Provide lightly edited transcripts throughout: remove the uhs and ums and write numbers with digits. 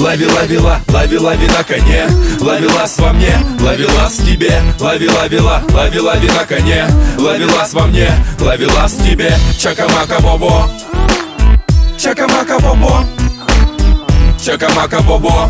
лови на коне. Ловелас во мне, ловелас в тебе. Лови на коне. Ловелас во мне, ловелас в тебе. Чакамака бобо, чакамака бобо, чакамака бобо,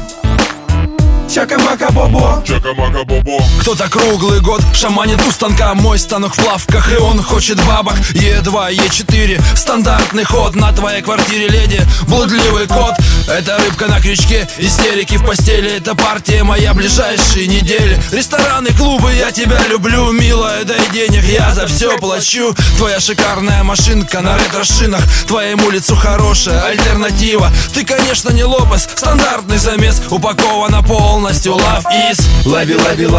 чакамака бобо, чакамака бобо. Кто-то круглый год шаманит у станка. Мой станок в плавках, и он хочет бабок. Е2, Е4, стандартный ход. На твоей квартире, леди, блудливый кот. Это рыбка на крючке, истерики в постели. Это партия моя ближайшие недели. Рестораны, клубы, я тебя люблю, милая, дай денег, я за все плачу. Твоя шикарная машинка на ретро-шинах. Твоему лицу хорошая альтернатива. Ты, конечно, не Лопес, стандартный замес. Упакована полностью, love is. Лови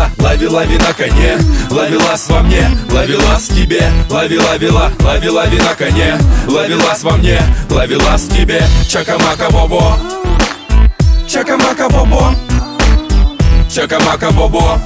на коне. Ловелас во мне, ловелас в тебе. Лови на коне. Ловелас во мне, ловелас в тебе. Чакамака бобо, чакамака бобо, чакамака бобо,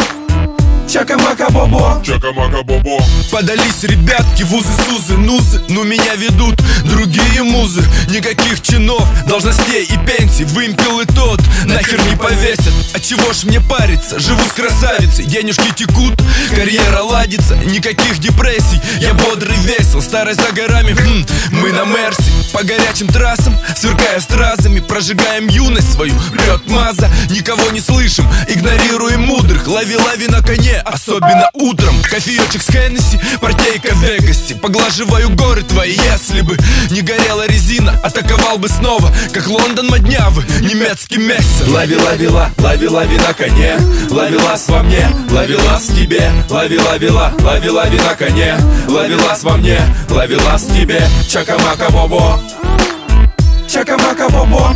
чакамака бобо, чакамака бобо. Подались ребятки, вузы, сузы, нузы. Ну меня ведут другие музы. Никаких чинов, должностей и пенсий. Вымпел и тот нахер не повесят. А чего ж мне париться, живу с красавицей. Денежки текут, карьера ладится. Никаких депрессий, я бодрый, весел. Старый за горами, мы на Мерси. По горячим трассам, сверкая стразами. Прожигаем юность свою, прет маза. Никого не слышим, игнорируем мудрых. Лови на коне, особенно утром. Кофеечек с Хеннесси, партейка в Вегасе. Поглаживаю горы твои, если бы не горела резина, атаковал бы снова, как Лондон моднявы, немецкий мессер. Лови на коне. Ловелас во мне, ловелас в тебе. Лови на коне. Ловелас во мне, ловелас в тебе. Чакамака бобо, чакамака бобо,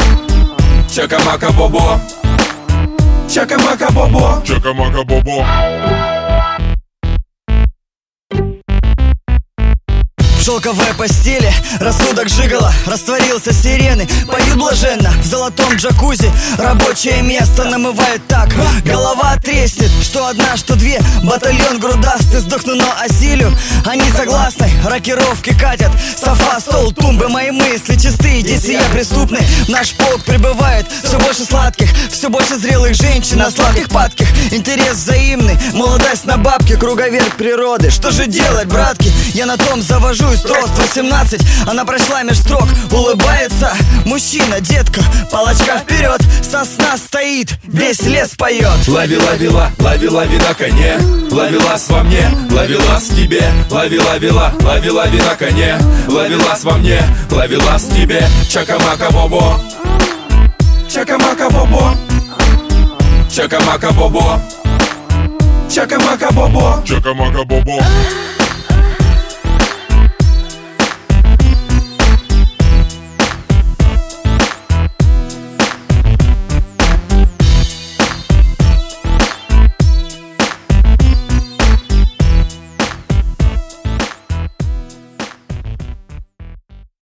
чакамака бобо, чакамака бобо, чакамака бобо. В шелковой постели рассудок жигала, растворился сирены, поют блаженно в золотом джакузи. Рабочее место намывает так, голова треснет, что одна, что две. Батальон грудастый, сдохну, но осилю. Они согласны, рокировки катят. Софа, стол, тумбы, мои мысли чистые, действия преступны. В наш полк прибывает все больше сладких, все больше зрелых женщин, на сладких падких. Интерес взаимный, молодость на бабке, круговерт природы. Что же делать, братки? Я на том завожу тост 18, она прошла меж строк, улыбается мужчина, детка, палочка вперед, сосна стоит, весь лес поет. Лови на коне. Ловелас во мне, ловелас в тебе. Лови на коне. Ловелас во мне, ловелас в тебе. Чакамака бобо, чакамака бобо, чакамака бобо, чакамака бобо, чакамака бобо.